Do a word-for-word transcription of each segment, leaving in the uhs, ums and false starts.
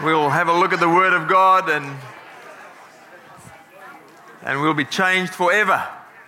We'll have a look at the Word of God and, and we'll be changed forever.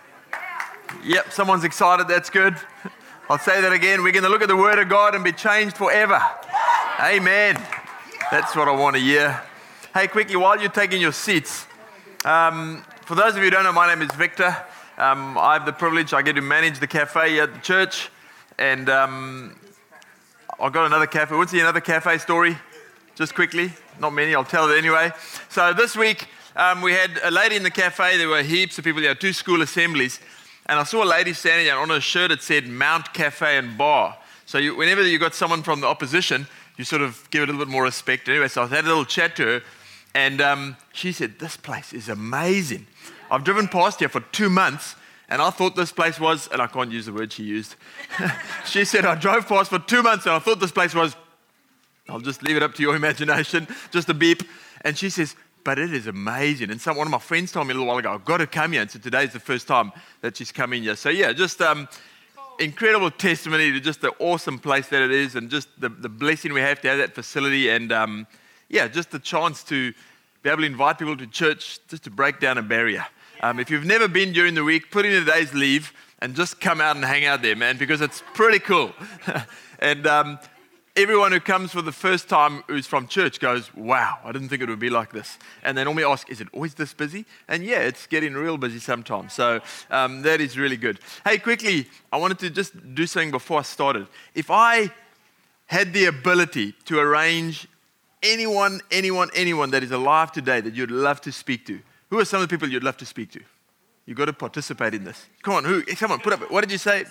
Yep, someone's excited, that's good. I'll say that again. We're going to look at the Word of God and be changed forever. Amen. That's what I want to hear. Hey, quickly, while you're taking your seats, um, for those of you who don't know, my name is Victor. Um, I have the privilege, I get to manage the cafe here at the church. And um, I've got another cafe. Want to see another cafe story? Just quickly. Not many, I'll tell it anyway. So this week, um, we had a lady in the cafe. There were heaps of people. There were two school assemblies. And I saw a lady standing there on a shirt that said Mount Cafe and Bar. So you, whenever you got someone from the opposition, you sort of give it a little bit more respect. Anyway, so I had a little chat to her. And um, she said, this place is amazing. I've driven past here for two months. And I thought this place was, and I can't use the word she used. She said, I drove past for two months and I thought this place was, I'll just leave it up to your imagination, just a beep. And she says, but it is amazing. And some, one of my friends told me a little while ago, I've got to come here. And so today's the first time that she's coming here. So yeah, just um, incredible testimony to just the awesome place that it is and just the, the blessing we have to have that facility. And um, yeah, just the chance to be able to invite people to church, just to break down a barrier. Um, if you've never been during the week, put in a day's leave and just come out and hang out there, man, because it's pretty cool. and um, everyone who comes for the first time who's from church goes, wow, I didn't think it would be like this. And they normally ask, is it always this busy? And yeah, it's getting real busy sometimes. So um, that is really good. Hey, quickly, I wanted to just do something before I started. If I had the ability to arrange anyone, anyone, anyone that is alive today that you'd love to speak to, who are some of the people you'd love to speak to? You've got to participate in this. Come on, who? Come on, put up. What did you say?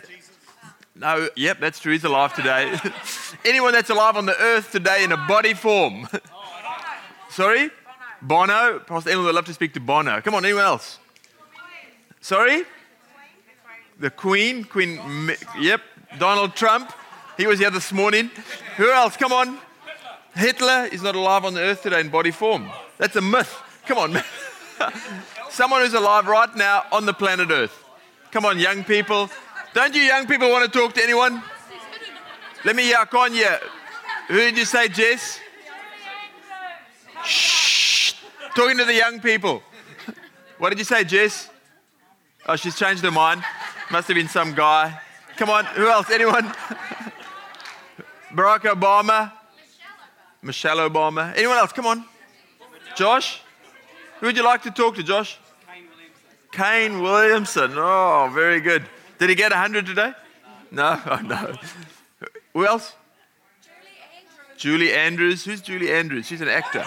No, yep, that's true. He's alive today. Anyone that's alive on the earth today in a body form. Sorry? Bono. Pastor Ellen would love to speak to Bono. Come on, anyone else? Sorry? The Queen. Queen, yep. Donald Trump. He was here this morning. Who else? Come on. Hitler is not alive on the earth today in body form. That's a myth. Come on, man. Someone who's alive right now on the planet Earth. Come on, young people. Don't you young people want to talk to anyone? Let me hear, I can't hear. Who did you say, Jess? Shh. Talking to the young people. What did you say, Jess? Oh, she's changed her mind. Must have been some guy. Come on, who else? Anyone? Barack Obama? Michelle Obama. Anyone else? Come on. Josh? Who would you like to talk to, Josh? Kane Williamson. Kane Williamson. Oh, very good. Did he get one hundred today? No? Oh, no. Who else? Julie Andrews. Julie Andrews. Who's Julie Andrews? She's an actor.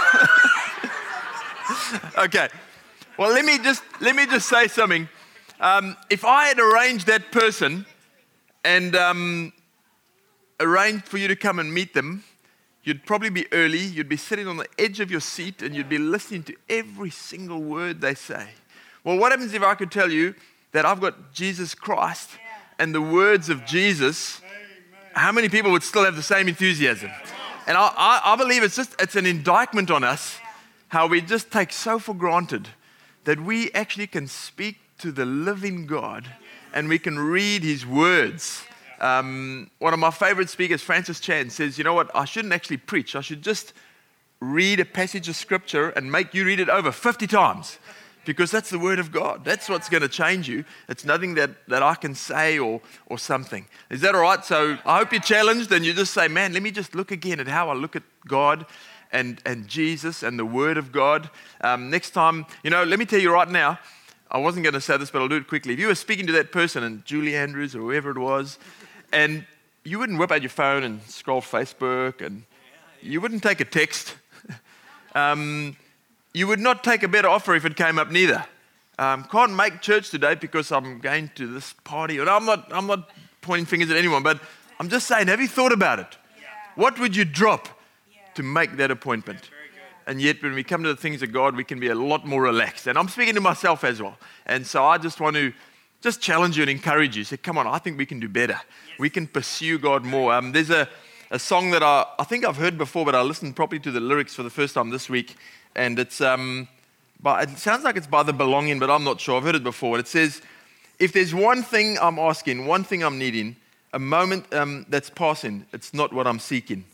Okay. Well, let me just let me just say something. Um, if I had arranged that person and um, arranged for you to come and meet them, you'd probably be early, you'd be sitting on the edge of your seat and you'd be listening to every single word they say. Well, what happens if I could tell you that I've got Jesus Christ and the words of Jesus? How many people would still have the same enthusiasm? And I, I, I believe it's just it's an indictment on us how we just take so for granted that we actually can speak to the living God and we can read His words. Um, one of my favorite speakers, Francis Chan, says, you know what, I shouldn't actually preach. I should just read a passage of scripture and make you read it over fifty times because that's the word of God. That's what's going to change you. It's nothing that, that I can say or or something. Is that all right? So I hope you're challenged and you just say, man, let me just look again at how I look at God and, and Jesus and the word of God. Um, next time, you know, let me tell you right now, I wasn't going to say this, but I'll do it quickly. If you were speaking to that person, and Julie Andrews or whoever it was, and you wouldn't whip out your phone and scroll Facebook, and you wouldn't take a text. um, you would not take a better offer if it came up neither. Um, can't make church today because I'm going to this party. And I'm not, I'm not pointing fingers at anyone, but I'm just saying, have you thought about it? Yeah. What would you drop yeah. to make that appointment? And yet when we come to the things of God, we can be a lot more relaxed. And I'm speaking to myself as well. And so I just want to just challenge you and encourage you. Say, come on, I think we can do better. Yes. We can pursue God more. Um, there's a, a song that I, I think I've heard before, but I listened properly to the lyrics for the first time this week. And it's, um, by, it sounds like it's by The Belonging, but I'm not sure. I've heard it before. It says, if there's one thing I'm asking, one thing I'm needing, a moment um, that's passing, it's not what I'm seeking.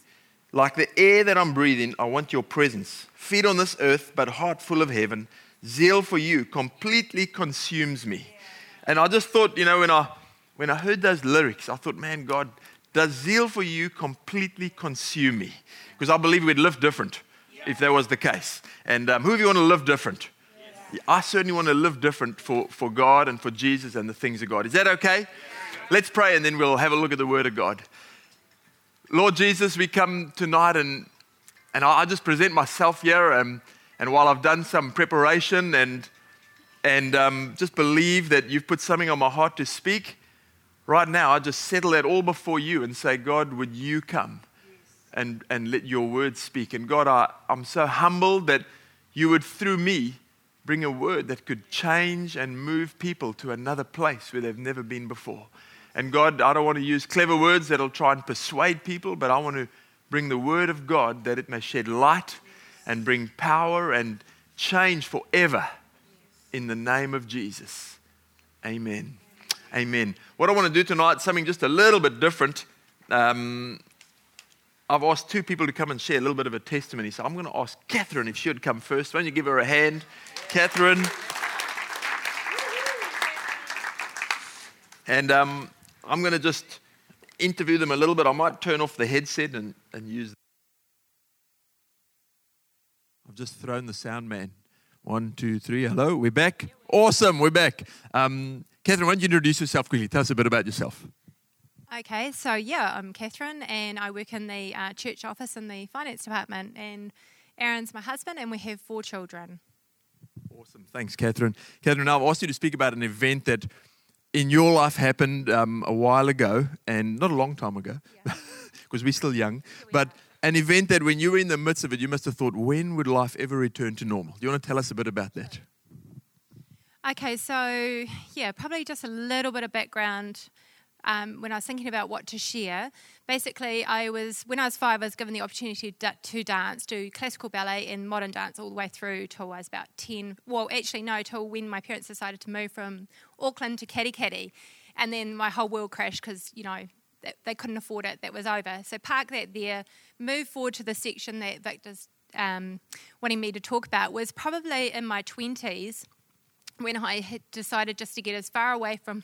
Like the air that I'm breathing, I want your presence. Feet on this earth, but heart full of heaven. Zeal for you completely consumes me. And I just thought, you know, when I when I heard those lyrics, I thought, man, God, does zeal for you completely consume me? Because I believe we'd live different if that was the case. And um, who of you want to live different? Yes. I certainly want to live different for, for God and for Jesus and the things of God. Is that okay? Yes. Let's pray and then we'll have a look at the Word of God. Lord Jesus, we come tonight and and I just present myself here. And, and while I've done some preparation and and um, just believe that you've put something on my heart to speak, right now I just settle that all before you and say, God, would you come and, and let your word speak? And God, I, I'm so humbled that you would, through me, bring a word that could change and move people to another place where they've never been before. And God, I don't want to use clever words that'll try and persuade people, but I want to bring the word of God that it may shed light and bring power and change forever in the name of Jesus. Amen. Amen. What I want to do tonight is something just a little bit different. Um, I've asked two people to come and share a little bit of a testimony. So I'm going to ask Catherine if she would come first. Why don't you give her a hand? Catherine. And um, I'm going to just interview them a little bit. I might turn off the headset and, and use. I've just thrown the sound man. One, two, three. Hello, we're back. Awesome, we're back. Um, Catherine, why don't you introduce yourself quickly? Tell us a bit about yourself. Okay, so yeah, I'm Catherine and I work in the uh, church office in the finance department, and Aaron's my husband and we have four children. Awesome, thanks Catherine. Catherine, I've asked you to speak about an event that in your life happened um, a while ago, and not a long time ago, because yeah. we're still young, we but are. An event that when you were in the midst of it, you must have thought, when would life ever return to normal? Do you want to tell us a bit about that? Okay, so yeah, probably just a little bit of background. Um, when I was thinking about what to share, basically I was, when I was five, I was given the opportunity to, to dance, do classical ballet and modern dance all the way through till I was about ten. Well, actually no, till when my parents decided to move from Auckland to Katikati. And then my whole world crashed because, you know, they, they couldn't afford it. That was over. So park that there, move forward to the section that Victor's um, wanting me to talk about was probably in my twenties when I had decided just to get as far away from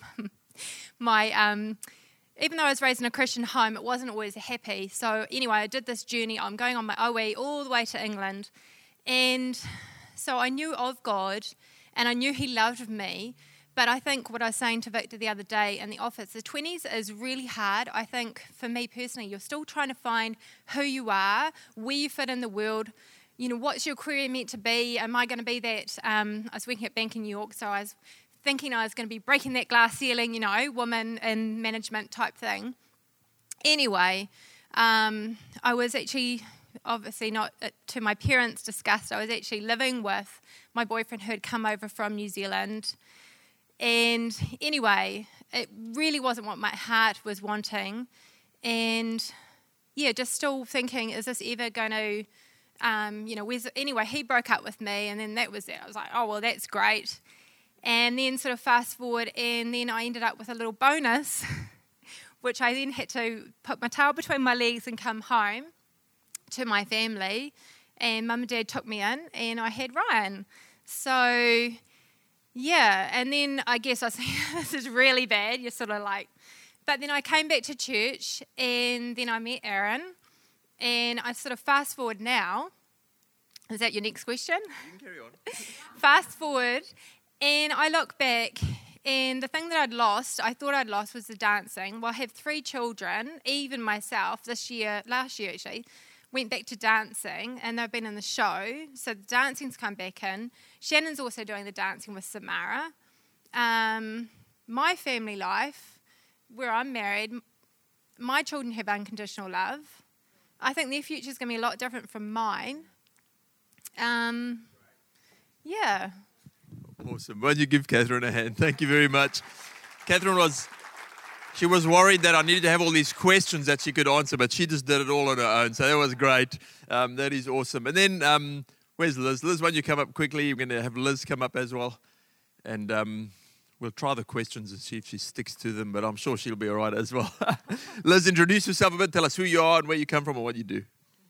my, um, even though I was raised in a Christian home, it wasn't always happy. So anyway, I did this journey. I'm going on my O E all the way to England. And so I knew of God and I knew he loved me. But I think what I was saying to Victor the other day in the office, the twenties is really hard. I think for me personally, you're still trying to find who you are, where you fit in the world. You know, what's your career meant to be? Am I going to be that? Um, I was working at Bank in New York, so I was thinking I was going to be breaking that glass ceiling, you know, woman in management type thing. Anyway, um, I was actually, obviously not to my parents' disgust, I was actually living with my boyfriend who had come over from New Zealand. And anyway, it really wasn't what my heart was wanting. And yeah, just still thinking, is this ever going to, um, you know, where's, anyway, he broke up with me and then that was it. I was like, oh, well, that's great. And then sort of fast forward, and then I ended up with a little bonus, which I then had to put my tail between my legs and come home to my family. And mum and dad took me in, and I had Ryan. So, yeah, and then I guess I was thinking, this is really bad. You're sort of like, but then I came back to church, and then I met Aaron, and I sort of fast forward now. Is that your next question? You can carry on. Fast forward. And I look back, and the thing that I'd lost, I thought I'd lost, was the dancing. Well, I have three children, even myself, this year, last year actually, went back to dancing, and they've been in the show. So the dancing's come back in. Shannon's also doing the dancing with Samara. Um, my family life, where I'm married, my children have unconditional love. I think their future's going to be a lot different from mine. Um, yeah. Awesome. Why don't you give Catherine a hand? Thank you very much. Catherine was, she was worried that I needed to have all these questions that she could answer, but she just did it all on her own. So that was great. Um, that is awesome. And then, um, where's Liz? Liz, why don't you come up quickly? We're going to have Liz come up as well. And um, we'll try the questions and see if she sticks to them, but I'm sure she'll be all right as well. Liz, introduce yourself a bit. Tell us who you are and where you come from and what you do.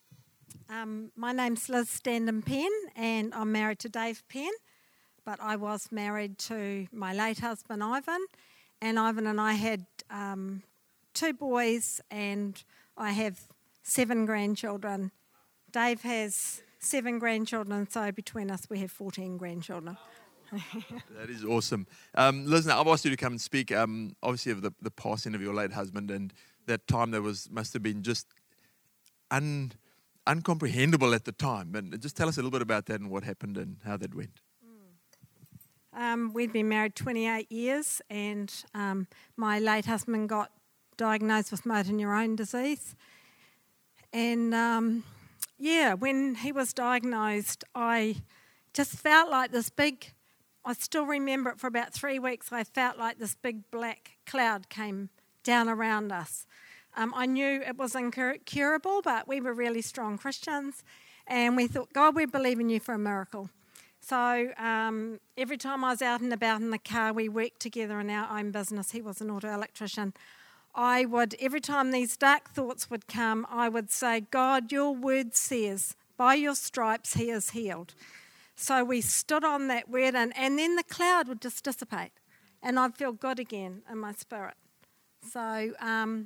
Um, my name's Liz Standen Penn, and I'm married to Dave Penn, but I was married to my late husband, Ivan, and Ivan and I had um, two boys, and I have seven grandchildren. Dave has seven grandchildren, so between us we have fourteen grandchildren. That is awesome. Um, Liz, now I've asked you to come and speak, um, obviously, of the, the passing of your late husband, and that time that was must have been just un, uncomprehendable at the time. And just tell us a little bit about that and what happened and how that went. Um, we'd been married twenty-eight years, and um, my late husband got diagnosed with motor neurone disease. And um, yeah, when he was diagnosed, I just felt like this big, I still remember it for about three weeks, I felt like this big black cloud came down around us. Um, I knew it was incurable, but we were really strong Christians, and we thought, God, we believe in you for a miracle. So um, every time I was out and about in the car, we worked together in our own business. He was an auto electrician. I would, every time these dark thoughts would come, I would say, God, your word says, by your stripes he is healed. So we stood on that word, and, and then the cloud would just dissipate, and I'd feel good again in my spirit. So um,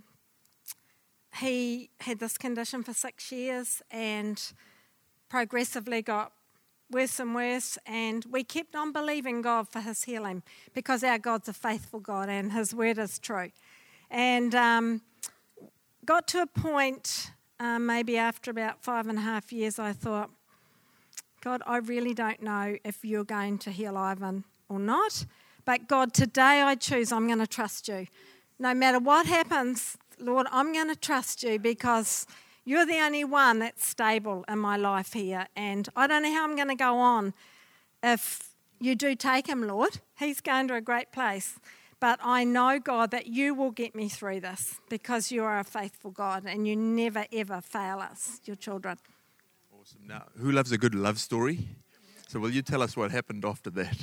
he had this condition for six years and progressively got worse and worse, and we kept on believing God for his healing because our God's a faithful God and his word is true. And um, got to a point, uh, maybe after about five and a half years, I thought, God, I really don't know if you're going to heal Ivan or not, but God, today I choose I'm going to trust you. No matter what happens, Lord, I'm going to trust you because you're the only one that's stable in my life here, and I don't know how I'm going to go on if you do take him, Lord. He's going to a great place. But I know, God, that you will get me through this because you are a faithful God and you never, ever fail us, your children. Awesome. Now, who loves a good love story? So will you tell us what happened after that?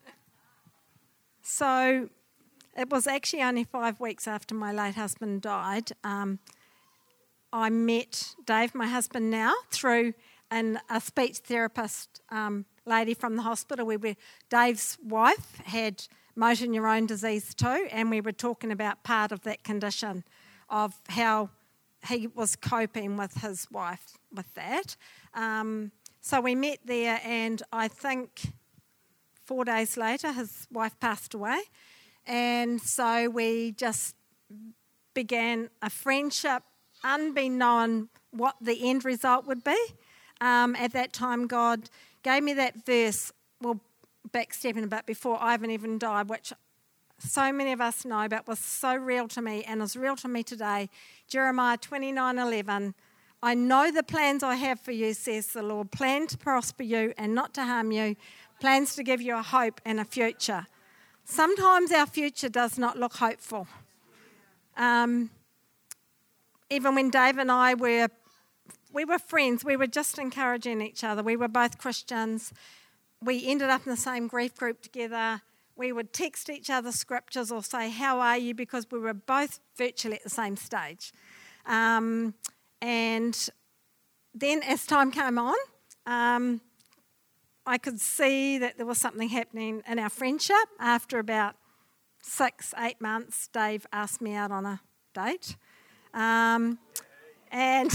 So it was actually only five weeks after my late husband died. Um, I met Dave, my husband now, through an, a speech therapist um, lady from the hospital. We were, Dave's wife had motor neurone disease too, and we were talking about part of that condition of how he was coping with his wife with that. Um, so we met there, and I think four days later his wife passed away, and so we just began a friendship unbeknown what the end result would be. Um, at that time God gave me that verse, well, backstepping a bit, before Ivan even died, which so many of us know, but was so real to me and is real to me today. Jeremiah twenty-nine eleven. I know the plans I have for you, says the Lord, plan to prosper you and not to harm you, plans to give you a hope and a future. Sometimes our future does not look hopeful. Um, even when Dave and I were, we were friends, we were just encouraging each other. We were both Christians. We ended up in the same grief group together. We would text each other scriptures or say, how are you? Because we were both virtually at the same stage. Um, and then as time came on, um, I could see that there was something happening in our friendship. After about six, eight months, Dave asked me out on a date. Um, and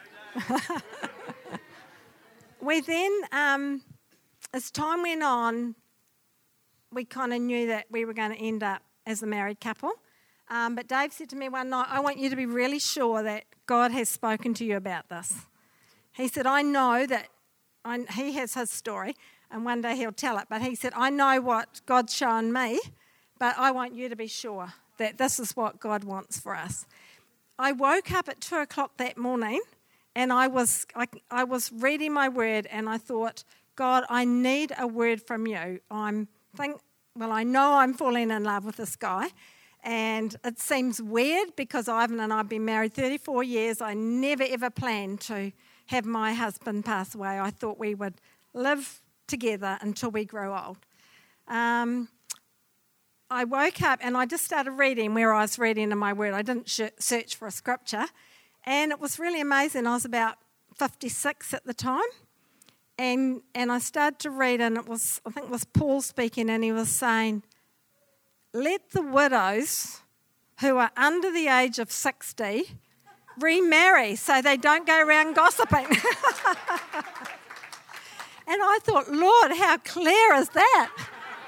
we then... Um, As time went on, we kind of knew that we were going to end up as a married couple. Um, but Dave said to me one night, I want you to be really sure that God has spoken to you about this. He said, I know that, I, he has his story, and one day he'll tell it, but he said, I know what God's shown me, but I want you to be sure that this is what God wants for us. I woke up at two o'clock that morning, and I was I, I was reading my word, and I thought, God, I need a word from you. I'm think well, I know I'm falling in love with this guy, and it seems weird because Ivan and I have been married thirty-four years. I never ever planned to have my husband pass away. I thought we would live together until we grew old. Um, I woke up and I just started reading where I was reading in my word. I didn't sh- search for a scripture, and it was really amazing. I was about fifty-six at the time. And and I started to read, and it was, I think it was Paul speaking, and he was saying, let the widows who are under the age of sixty remarry so they don't go around gossiping. And I thought, Lord, how clear is that?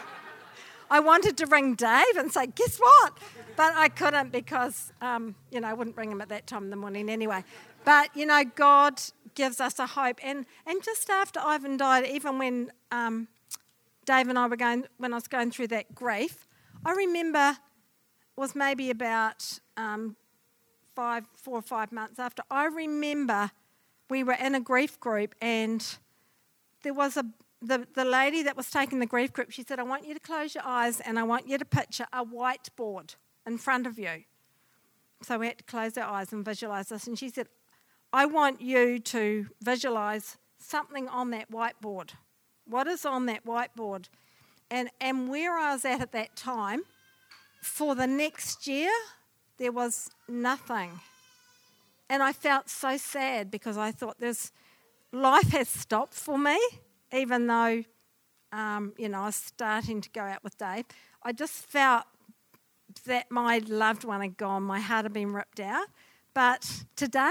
I wanted to ring Dave and say, guess what? But I couldn't because, um, you know, I wouldn't ring him at that time in the morning anyway. But, you know, God gives us a hope. And and just after Ivan died, even when um, Dave and I were going, when I was going through that grief, I remember it was maybe about um, five, four or five months after, I remember we were in a grief group and there was a, the, the lady that was taking the grief group, she said, I want you to close your eyes and I want you to picture a whiteboard in front of you. So we had to close our eyes and visualise this. And she said, I want you to visualise something on that whiteboard. What is on that whiteboard? And and where I was at at that time, for the next year, there was nothing. And I felt so sad because I thought this life has stopped for me, even though, um, you know, I was starting to go out with Dave. I just felt that my loved one had gone, my heart had been ripped out. But today,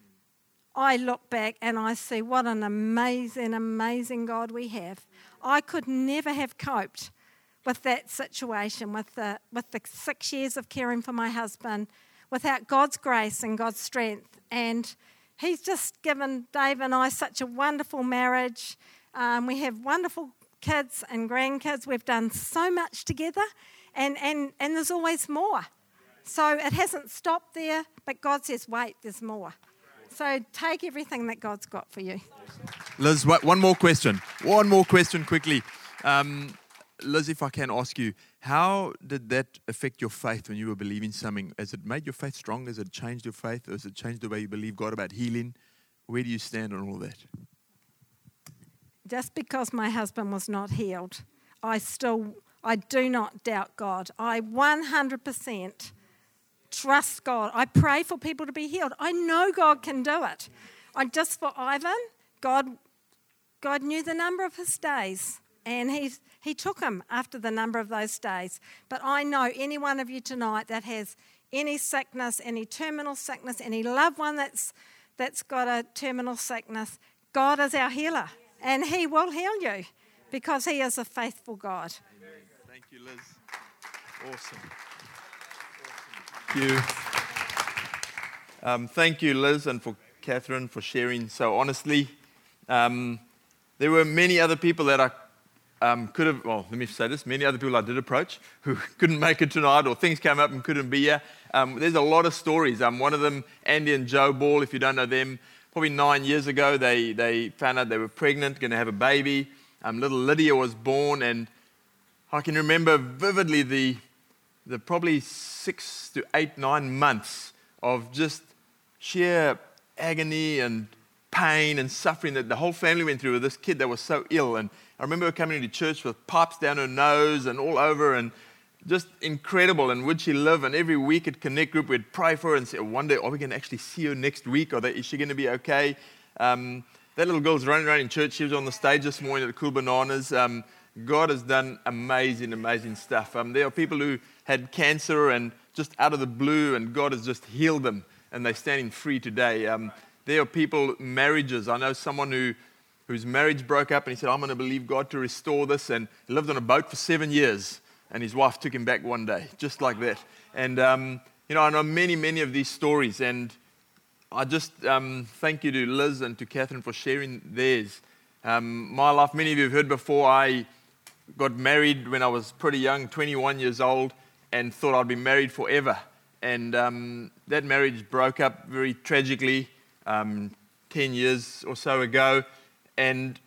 I look back and I see what an amazing, amazing God we have. I could never have coped with that situation, with the with the six years of caring for my husband, without God's grace and God's strength. And He's just given Dave and I such a wonderful marriage. Um, we have wonderful kids and grandkids. We've done so much together, and, and, and there's always more. So it hasn't stopped there, but God says, wait, there's more. So take everything that God's got for you. Liz, one more question. One more question quickly. Um, Liz, if I can ask you, how did that affect your faith when you were believing something? Has it made your faith stronger? Has it changed your faith? Or has it changed the way you believe God about healing? Where do you stand on all that? Just because my husband was not healed, I still, I do not doubt God. I one hundred percent trust God. I pray for people to be healed. I know God can do it. I just for Ivan, God, God knew the number of his days, and he he took him after the number of those days. But I know any one of you tonight that has any sickness, any terminal sickness, any loved one that's that's got a terminal sickness, God is our healer, and He will heal you because He is a faithful God. Amen. Thank you, Liz. Awesome. Thank you. Um, thank you, Liz, and for Catherine for sharing so honestly. Um, there were many other people that I um, could have, well, let me say this, many other people I did approach who couldn't make it tonight, or things came up and couldn't be here. Um, there's a lot of stories. Um, one of them, Andy and Joe Ball, if you don't know them, probably nine years ago, they, they found out they were pregnant, going to have a baby. Um, little Lydia was born, and I can remember vividly the the probably six to eight, nine months of just sheer agony and pain and suffering that the whole family went through with this kid that was so ill. And I remember her coming into church with pipes down her nose and all over, and just incredible. And would she live? And every week at Connect Group, we'd pray for her and say, one day, are we going to actually see her next week? Or is she going to be okay? Um, that little girl's running around in church. She was on the stage this morning at Cool Bananas. Um, God has done amazing, amazing stuff. Um, there are people who had cancer and just out of the blue, and God has just healed them, and they're standing free today. Um, there are people, marriages. I know someone who whose marriage broke up, and he said, I'm going to believe God to restore this, and he lived on a boat for seven years, and his wife took him back one day, just like that. And, um, you know, I know many, many of these stories, and I just um, thank you to Liz and to Catherine for sharing theirs. Um, my life, many of you have heard before, I got married when I was pretty young, twenty-one years old, and thought I'd be married forever. And um, that marriage broke up very tragically um, ten years or so ago. And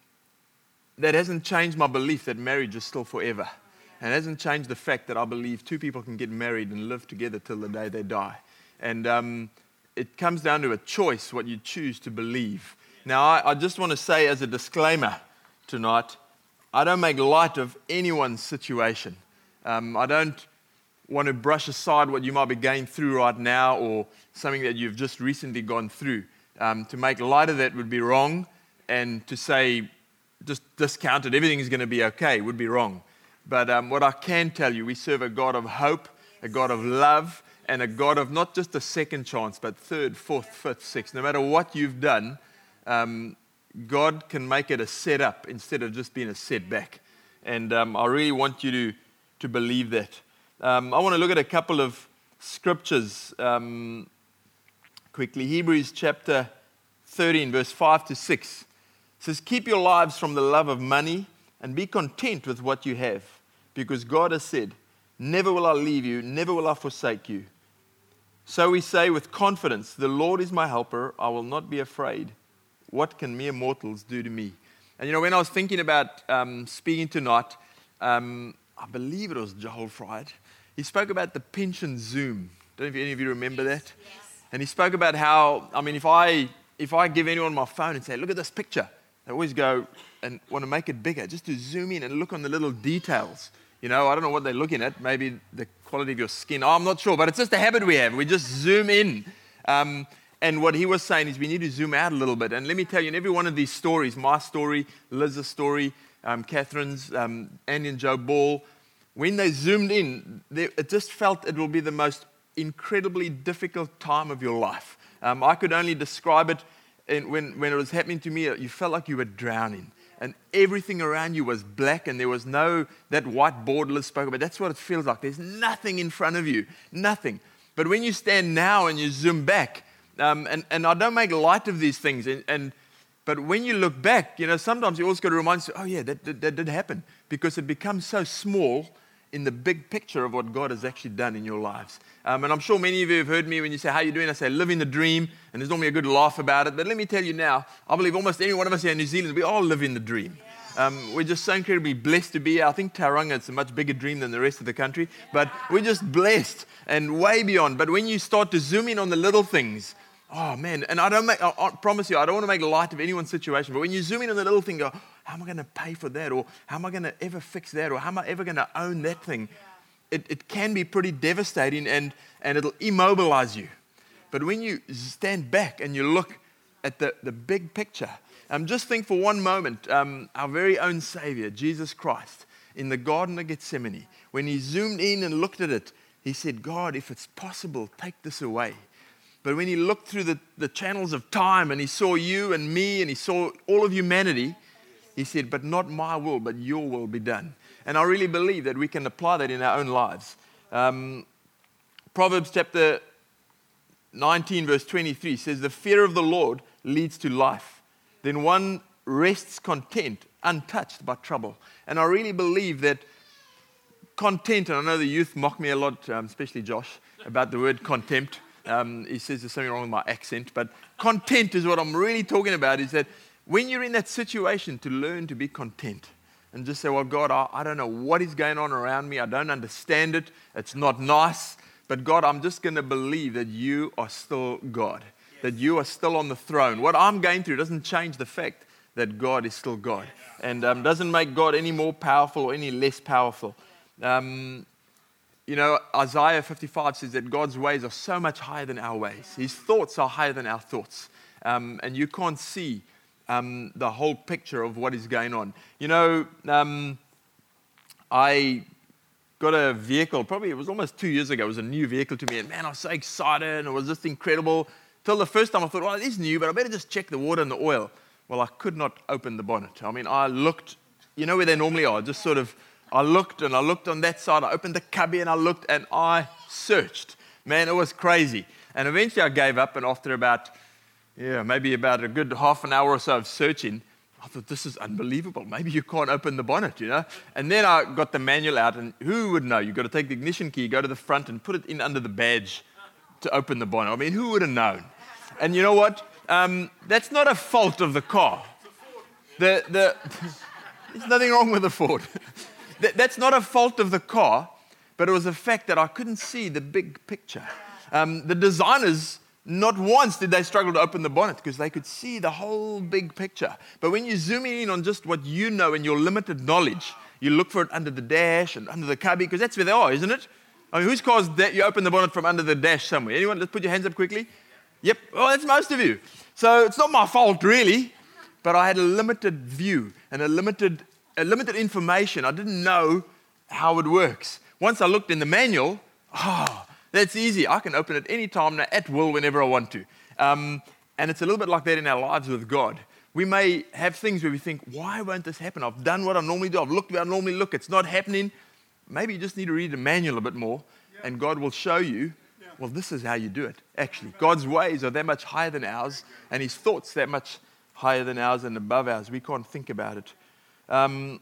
that hasn't changed my belief that marriage is still forever. And it hasn't changed the fact that I believe two people can get married and live together till the day they die. And um, it comes down to a choice, what you choose to believe. Now, I, I just want to say as a disclaimer tonight, I don't make light of anyone's situation. Um, I don't want to brush aside what you might be going through right now or something that you've just recently gone through. Um, to make light of that would be wrong, and to say, just discount it, everything is going to be okay, would be wrong. But um, what I can tell you, we serve a God of hope, a God of love, and a God of not just a second chance, but third, fourth, fifth, sixth. No matter what you've done, um, God can make it a setup instead of just being a setback. And um, I really want you to, to believe that. Um, I want to look at a couple of scriptures um, quickly. Hebrews chapter thirteen, verse five to six. It says, keep your lives from the love of money and be content with what you have, because God has said, never will I leave you, never will I forsake you. So we say with confidence, the Lord is my helper, I will not be afraid. What can mere mortals do to me? And you know, when I was thinking about um, speaking tonight, um, I believe it was Joel Fried. He spoke about the pension Zoom. Don't know if any of you remember that. Yes. And he spoke about how, I mean, if I if I give anyone my phone and say, look at this picture, they always go and want to make it bigger, just to zoom in and look on the little details. You know, I don't know what they're looking at. Maybe the quality of your skin. Oh, I'm not sure, but it's just a habit we have. We just zoom in. Um, and what he was saying is we need to zoom out a little bit. And let me tell you, in every one of these stories, my story, Liz's story, um, Catherine's, um, Andy and Joe Ball, when they zoomed in, they, it just felt it will be the most incredibly difficult time of your life. Um, I could only describe it in, when, when it was happening to me. You felt like you were drowning. And everything around you was black, and there was no, that white board Liz spoke about. That's what it feels like. There's nothing in front of you, nothing. But when you stand now and you zoom back, um, and, and I don't make light of these things, and, and but when you look back, you know, sometimes you also got to remind yourself, oh yeah, that, that, that did happen, because it becomes so small in the big picture of what God has actually done in your lives. Um, and I'm sure many of you have heard me when you say, how are you doing? I say, living the dream. And there's normally a good laugh about it. But let me tell you now, I believe almost any one of us here in New Zealand, we all live in the dream. Um, we're just so incredibly blessed to be here. I think Tauranga, it's a much bigger dream than the rest of the country. But we're just blessed and way beyond. But when you start to zoom in on the little things, oh man, and I don't make, I, I promise you, I don't want to make light of anyone's situation. But when you zoom in on the little thing, go, how am I going to pay for that? Or how am I going to ever fix that? Or how am I ever going to own that thing? It, it can be pretty devastating, and, and it'll immobilize you. But when you stand back and you look at the, the big picture, um, just think for one moment, um, our very own Savior, Jesus Christ, in the Garden of Gethsemane, when he zoomed in and looked at it, he said, God, if it's possible, take this away. But when he looked through the, the channels of time and he saw you and me and he saw all of humanity, he said, but not my will, but your will be done. And I really believe that we can apply that in our own lives. Um, Proverbs chapter nineteen, verse twenty-three says, the fear of the Lord leads to life. Then one rests content, untouched by trouble. And I really believe that content, and I know the youth mock me a lot, um, especially Josh, about the word contempt. Um, he says there's something wrong with my accent. But content is what I'm really talking about, is that when you're in that situation, to learn to be content. And just say, well, God, I, I don't know what is going on around me. I don't understand it. It's not nice. But God, I'm just going to believe that you are still God, yes. That you are still on the throne. What I'm going through doesn't change the fact that God is still God, and um, doesn't make God any more powerful or any less powerful. Um, you know, Isaiah fifty-five says that God's ways are so much higher than our ways. His thoughts are higher than our thoughts. Um, and you can't see Um, the whole picture of what is going on. You know, um, I got a vehicle, probably it was almost two years ago. It was a new vehicle to me, and man, I was so excited, and it was just incredible. Till the first time I thought, well, it is new, but I better just check the water and the oil. Well, I could not open the bonnet. I mean, I looked, you know where they normally are, just sort of, I looked and I looked on that side, I opened the cubby and I looked and I searched. Man, it was crazy. And eventually I gave up, and after about Yeah, maybe about a good half an hour or so of searching, I thought, this is unbelievable. Maybe you can't open the bonnet, you know. And then I got the manual out, and who would know? You've got to take the ignition key, go to the front, and put it in under the badge to open the bonnet. I mean, who would have known? And you know what? Um, that's not a fault of the car. The, the, there's nothing wrong with the Ford. that, that's not a fault of the car, but it was the fact that I couldn't see the big picture. Um, the designers... Not once did they struggle to open the bonnet, because they could see the whole big picture. But when you zoom in on just what you know and your limited knowledge, you look for it under the dash and under the cubby, because that's where they are, isn't it? I mean, whose car is that you open the bonnet from under the dash somewhere? Anyone? Let's put your hands up quickly. Yep, well, that's most of you. So it's not my fault, really, but I had a limited view and a limited, a limited information. I didn't know how it works. Once I looked in the manual, oh, that's easy. I can open it any time now, at will, whenever I want to. Um, and it's a little bit like that in our lives with God. We may have things where we think, why won't this happen? I've done what I normally do. I've looked where I normally look. It's not happening. Maybe you just need to read the manual a bit more, yeah. and God will show you, yeah. well, this is how you do it, actually. God's ways are that much higher than ours, and his thoughts that much higher than ours and above ours. We can't think about it. Um,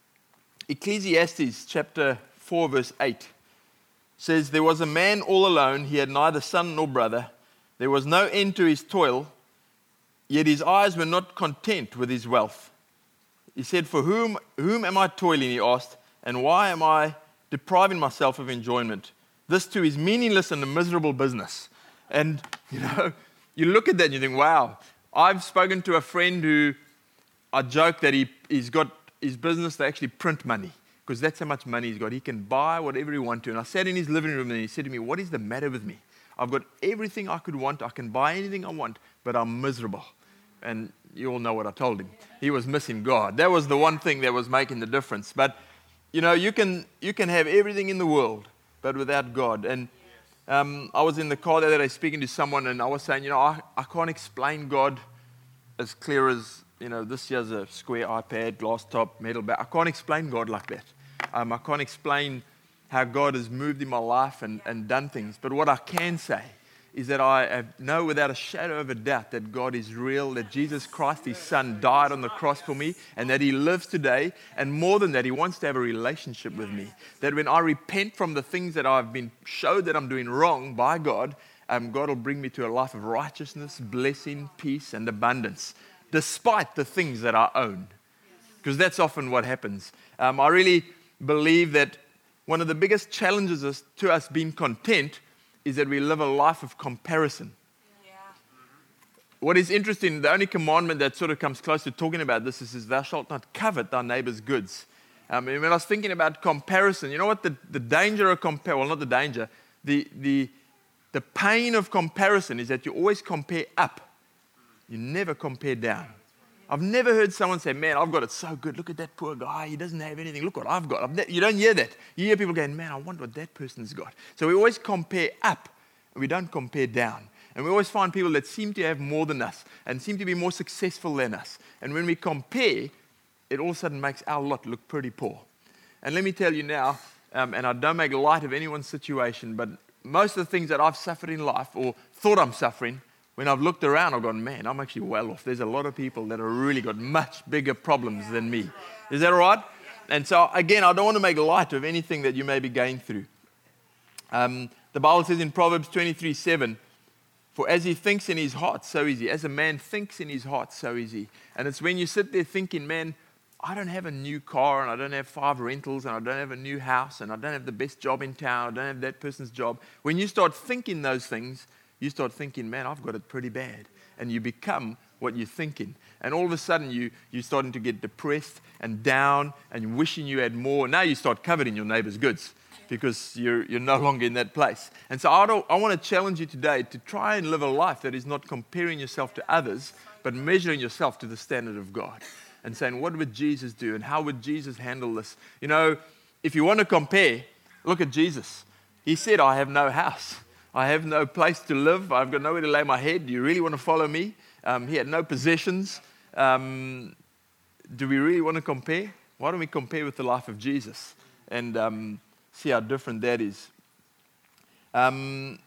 Ecclesiastes chapter four, verse eight says, there was a man all alone. He had neither son nor brother. There was no end to his toil. Yet his eyes were not content with his wealth. He said, for whom, whom am I toiling, he asked, and why am I depriving myself of enjoyment? This too is meaningless and a miserable business. And, you know, you look at that and you think, wow. I've spoken to a friend who, I joke that he, he's got his business to actually print money, because that's how much money he's got. He can buy whatever he wants to. And I sat in his living room and he said to me, what is the matter with me? I've got everything I could want. I can buy anything I want, but I'm miserable. And you all know what I told him. He was missing God. That was the one thing that was making the difference. But, you know, you can you can have everything in the world, but without God. And um, I was in the car the other day speaking to someone, and I was saying, you know, I, I can't explain God as clear as, you know, this here's a square iPad, glass top, metal back. I can't explain God like that. Um, I can't explain how God has moved in my life and, and done things. But what I can say is that I know without a shadow of a doubt that God is real, that Jesus Christ, his son, died on the cross for me, and that he lives today. And more than that, he wants to have a relationship with me. That when I repent from the things that I've been showed that I'm doing wrong by God, um, God will bring me to a life of righteousness, blessing, peace, and abundance, despite the things that I own. Because that's often what happens. Um, I really believe that one of the biggest challenges is to us being content is that we live a life of comparison. Yeah. What is interesting, the only commandment that sort of comes close to talking about this is, is thou shalt not covet thy neighbor's goods. Um, and when I was thinking about comparison, you know what the, the danger of compare, well, not the danger, the, the, the pain of comparison is that you always compare up. You never compare down. I've never heard someone say, man, I've got it so good. Look at that poor guy. He doesn't have anything. Look what I've got. I've ne-. You don't hear that. You hear people going, man, I wonder what that person's got. So we always compare up, and we don't compare down. And we always find people that seem to have more than us and seem to be more successful than us. And when we compare, it all of a sudden makes our lot look pretty poor. And let me tell you now, um, and I don't make light of anyone's situation, but most of the things that I've suffered in life or thought I'm suffering, when I've looked around, I've gone, man, I'm actually well off. There's a lot of people that have really got much bigger problems than me. Is that all right? And so, again, I don't want to make light of anything that you may be going through. Um, the Bible says in Proverbs twenty-three seven, for as he thinks in his heart, so is he. As a man thinks in his heart, so is he. And it's when you sit there thinking, man, I don't have a new car, and I don't have five rentals, and I don't have a new house, and I don't have the best job in town, I don't have that person's job. When you start thinking those things, you start thinking, man, I've got it pretty bad. And you become what you're thinking. And all of a sudden, you, you're starting to get depressed and down and you're wishing you had more. Now you start coveting your neighbor's goods because you're, you're no longer in that place. And so I, don't, I want to challenge you today to try and live a life that is not comparing yourself to others, but measuring yourself to the standard of God. And saying, what would Jesus do? And how would Jesus handle this? You know, if you want to compare, look at Jesus. He said, I have no house. I have no place to live. I've got nowhere to lay my head. Do you really want to follow me? Um, he had no possessions. Um, do we really want to compare? Why don't we compare with the life of Jesus and um, see how different that is? Um,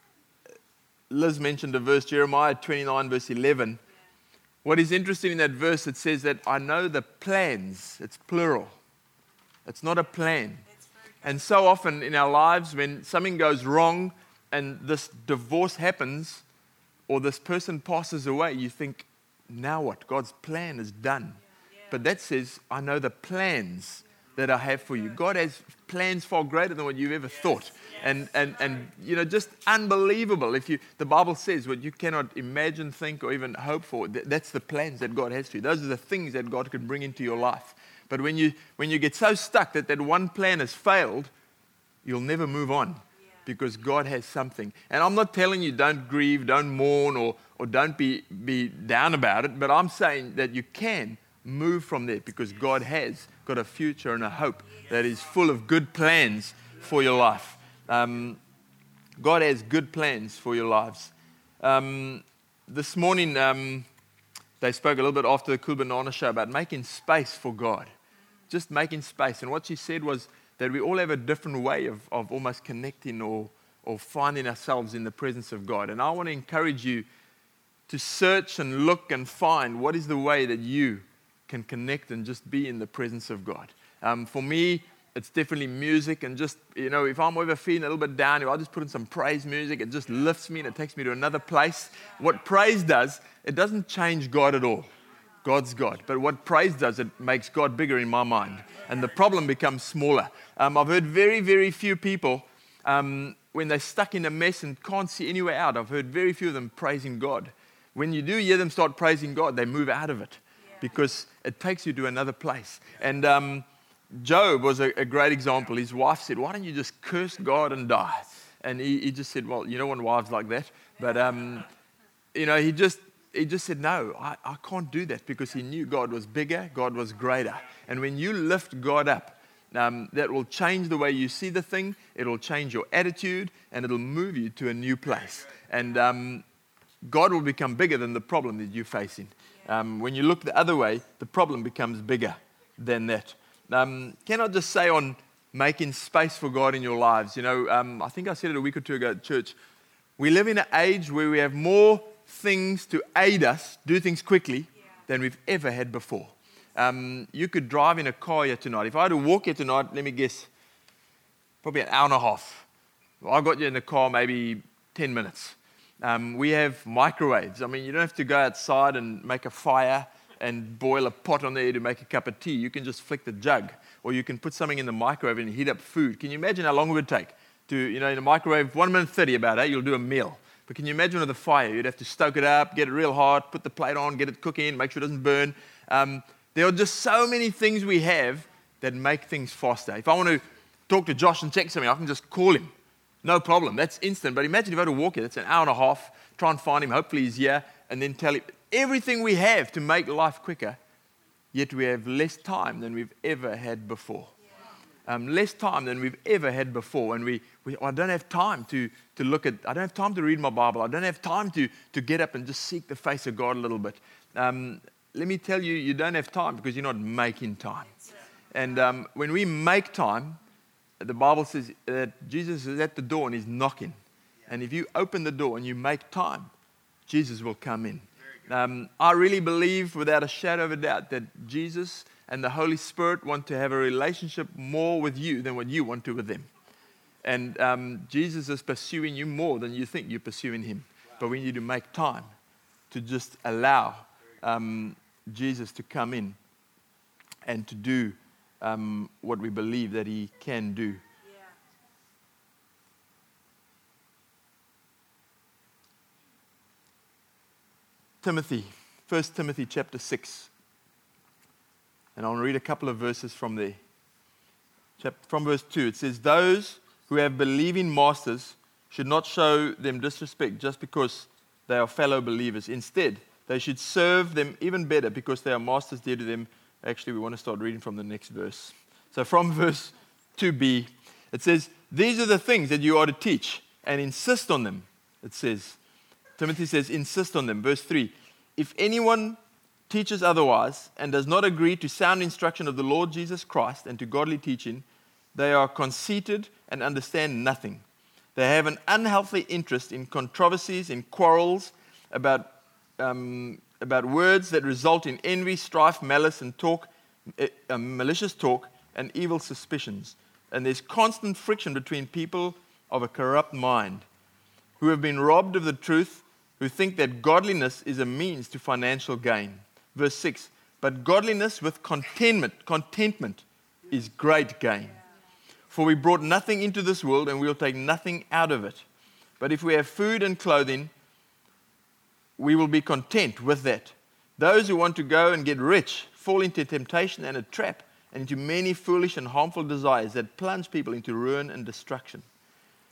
Liz mentioned a verse, Jeremiah twenty-nine, verse eleven. What is interesting in that verse, it says that I know the plans. It's plural. It's not a plan. And so often in our lives, when something goes wrong, and this divorce happens, or this person passes away, you think, now what? God's plan is done. Yeah. But that says, I know the plans that I have for you. God has plans far greater than what you've ever yes. thought. Yes. And, and, and, you know, just unbelievable. If you, the Bible says what you cannot imagine, think, or even hope for, th- that's the plans that God has for you. Those are the things that God can bring into your life. But when you, when you get so stuck that that one plan has failed, you'll never move on. because God has something. And I'm not telling you don't grieve, don't mourn, or, or don't be, be down about it, but I'm saying that you can move from there because God has got a future and a hope that is full of good plans for your life. Um, God has good plans for your lives. Um, this morning, um, they spoke a little bit after the Cool Banana show about making space for God. Just making space. And what she said was that we all have a different way of, of almost connecting or, or finding ourselves in the presence of God. And I want to encourage you to search and look and find what is the way that you can connect and just be in the presence of God. Um, for me, it's definitely music, and just, you know, if I'm ever feeling a little bit down, I'll just put in some praise music. It just lifts me and it takes me to another place. What praise does, it doesn't change God at all. God's God. But what praise does, it makes God bigger in my mind. And the problem becomes smaller. Um, I've heard very, very few people, um, when they're stuck in a mess and can't see any way out, I've heard very few of them praising God. When you do hear them start praising God, they move out of it because it takes you to another place. And um, Job was a, a great example. His wife said, why don't you just curse God and die? And he, he just said, well, you don't want wives like that. But, um, you know, he just he just said, no, I, I can't do that, because he knew God was bigger, God was greater. And when you lift God up, um, that will change the way you see the thing. It'll change your attitude, and it'll move you to a new place. And um, God will become bigger than the problem that you're facing. Um, when you look the other way, the problem becomes bigger than that. Um, can I just say on making space for God in your lives? You know, um, I think I said it a week or two ago at church. We live in an age where we have more things to aid us do things quickly than we've ever had before. Um, you could drive in a car here tonight. If I had to walk here tonight, let me guess, probably an hour and a half. Well, I got you in the car maybe ten minutes. Um, we have microwaves. I mean, you don't have to go outside and make a fire and boil a pot on there to make a cup of tea. You can just flick the jug, or you can put something in the microwave and heat up food. Can you imagine how long it would take to, you know, in a microwave, one minute thirty about it, you'll do a meal. But can you imagine with a fire? You'd have to stoke it up, get it real hot, put the plate on, get it cooking, make sure it doesn't burn. Um, there are just so many things we have that make things faster. If I want to talk to Josh and check something, I can just call him. No problem. That's instant. But imagine if I had to walk here, that's an hour and a half, try and find him, hopefully he's here, and then tell him everything we have to make life quicker, yet we have less time than we've ever had before. Um, less time than we've ever had before. And we, we I don't have time to, to look at, I don't have time to read my Bible. I don't have time to, to get up and just seek the face of God a little bit. Um, let me tell you, you don't have time because you're not making time. And um, when we make time, the Bible says that Jesus is at the door and he's knocking. And if you open the door and you make time, Jesus will come in. Um, I really believe without a shadow of a doubt that Jesus and the Holy Spirit want to have a relationship more with you than what you want to with them. And um, Jesus is pursuing you more than you think you're pursuing him. But we need to make time to just allow um, Jesus to come in and to do um, what we believe that he can do. Timothy, First Timothy chapter six. And I'll read a couple of verses from there. From verse two, it says, those who have believing masters should not show them disrespect just because they are fellow believers. Instead, they should serve them even better because they are masters dear to them. Actually, we want to start reading from the next verse. So from verse two b, it says, these are the things that you are to teach and insist on them. It says, Timothy says, insist on them. Verse three, if anyone teaches otherwise and does not agree to sound instruction of the Lord Jesus Christ and to godly teaching, they are conceited and understand nothing. They have an unhealthy interest in controversies, in quarrels about um, about words that result in envy, strife, malice, and talk, uh, malicious talk, and evil suspicions. And there's constant friction between people of a corrupt mind who have been robbed of the truth, who think that godliness is a means to financial gain. Verse six, but godliness with contentment, contentment is great gain. For we brought nothing into this world and we'll take nothing out of it. But if we have food and clothing, we will be content with that. Those who want to go and get rich fall into temptation and a trap and into many foolish and harmful desires that plunge people into ruin and destruction.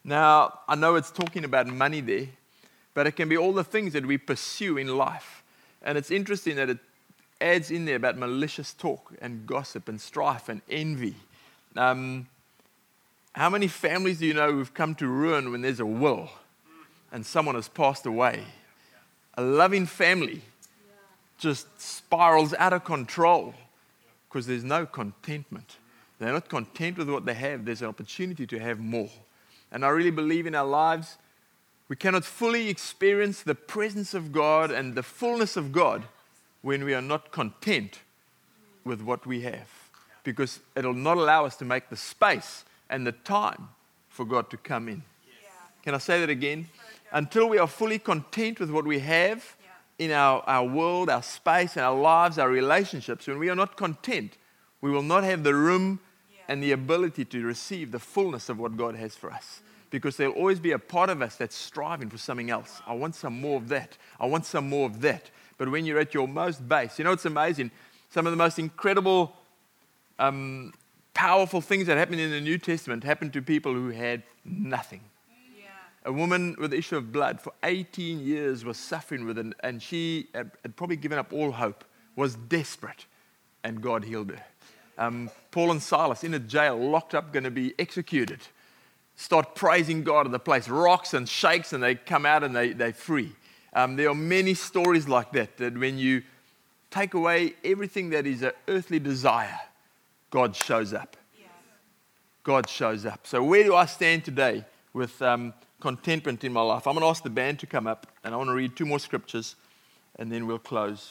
Now, I know it's talking about money there, but it can be all the things that we pursue in life. And it's interesting that it adds in there about malicious talk and gossip and strife and envy. Um, how many families do you know who've come to ruin when there's a will and someone has passed away? A loving family just spirals out of control because there's no contentment. They're not content with what they have. There's an opportunity to have more. And I really believe in our lives, we cannot fully experience the presence of God and the fullness of God when we are not content with what we have. Because it'll not allow us to make the space and the time for God to come in. Yeah. Can I say that again? Until we are fully content with what we have in our, our world, our space, our lives, our relationships, when we are not content, we will not have the room and the ability to receive the fullness of what God has for us. Because there'll always be a part of us that's striving for something else. I want some more of that. I want some more of that. But when you're at your most base, you know, it's amazing. Some of the most incredible, um, powerful things that happened in the New Testament happened to people who had nothing. Yeah. A woman with the issue of blood for eighteen years was suffering with it, and she had, had probably given up all hope, was desperate, and God healed her. Um, Paul and Silas in a jail, locked up, going to be executed. Start praising God at the place. Rocks and shakes, and they come out and they, they're free. Um, there are many stories like that, that when you take away everything that is an earthly desire, God shows up. Yeah. God shows up. So where do I stand today with um, contentment in my life? I'm going to ask the band to come up, and I want to read two more scriptures, and then we'll close.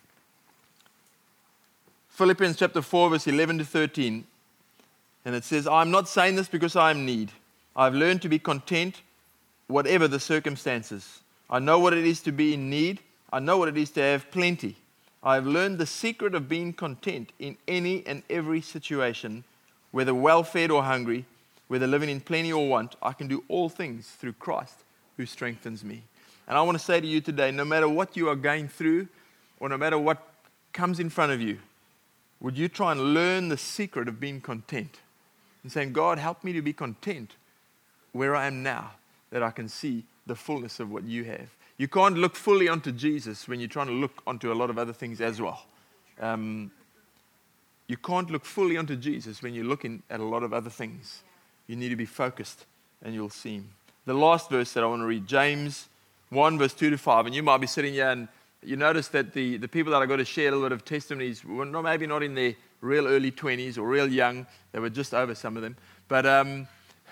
Philippians chapter four, verse eleven to thirteen. And it says, I'm not saying this because I am in need. I've learned to be content, whatever the circumstances. I know what it is to be in need. I know what it is to have plenty. I have learned the secret of being content in any and every situation, whether well-fed or hungry, whether living in plenty or want. I can do all things through Christ who strengthens me. And I want to say to you today, no matter what you are going through, or no matter what comes in front of you, would you try and learn the secret of being content? And saying, God, help me to be content where I am now, that I can see the fullness of what you have. You can't look fully onto Jesus when you're trying to look onto a lot of other things as well. Um, you can't look fully onto Jesus when you're looking at a lot of other things. You need to be focused, and you'll see him. The last verse that I want to read, James one, verse two to five. And you might be sitting here and you notice that the, the people that I got to share a little bit of testimonies were not, maybe not in their real early twenties or real young. They were just over, some of them. But um,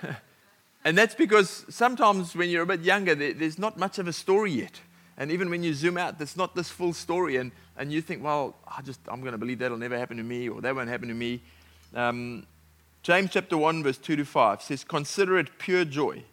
and that's because sometimes when you're a bit younger, there, there's not much of a story yet. And even when you zoom out, there's not this full story. And, and you think, well, I just, I'm going to believe that'll never happen to me, or that won't happen to me. Um, James chapter one, verse two to five says, consider it pure joy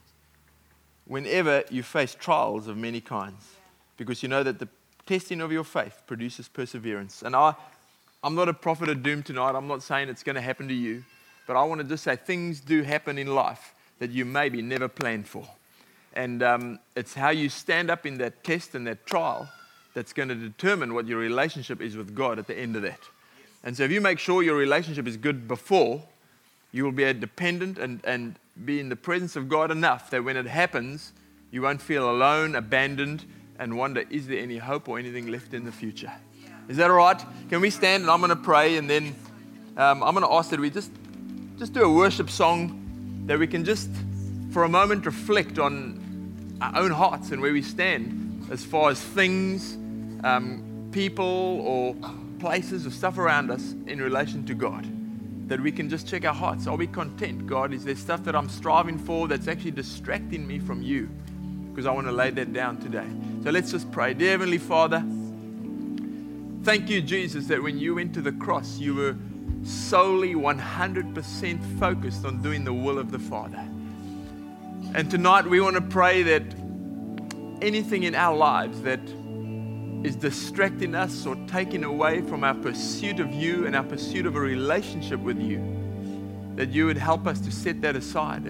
whenever you face trials of many kinds, because you know that the testing of your faith produces perseverance. And I, I'm not a prophet of doom tonight. I'm not saying it's going to happen to you. But I want to just say things do happen in life that you maybe never planned for. And um, it's how you stand up in that test and that trial that's going to determine what your relationship is with God at the end of that. And so if you make sure your relationship is good before, you will be a dependent and, and be in the presence of God enough that when it happens, you won't feel alone, abandoned, and wonder, is there any hope or anything left in the future? Is that all right? Can we stand and I'm going to pray, and then um, I'm going to ask that we just, just do a worship song that we can just, for a moment, reflect on our own hearts and where we stand as far as things, um, people, or places or stuff around us in relation to God. That we can just check our hearts. Are we content, God? Is there stuff that I'm striving for that's actually distracting me from you? Because I want to lay that down today. So let's just pray. Dear Heavenly Father, thank you, Jesus, that when you went to the cross, you were solely one hundred percent focused on doing the will of the Father. And tonight we want to pray that anything in our lives that is distracting us or taking away from our pursuit of you and our pursuit of a relationship with you, that you would help us to set that aside.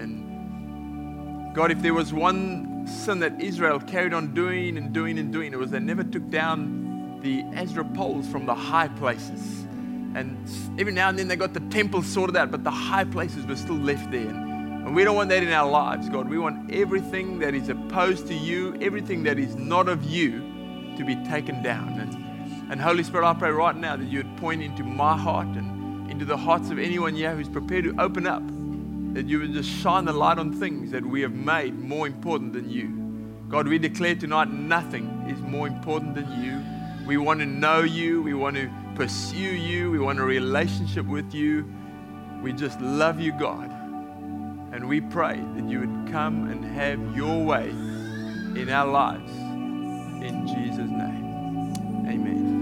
And God, if there was one sin that Israel carried on doing and doing and doing, it was they never took down the Asherah poles from the high places. And every now and then they got the temple sorted out, but the high places were still left there. And And we don't want that in our lives, God. We want everything that is opposed to you, everything that is not of you, to be taken down. And, and Holy Spirit, I pray right now that you would point into my heart and into the hearts of anyone here who's prepared to open up, that you would just shine the light on things that we have made more important than you. God, we declare tonight nothing is more important than you. We want to know you. We want to pursue you. We want a relationship with you. We just love you, God. And we pray that you would come and have your way in our lives. In Jesus' name, amen.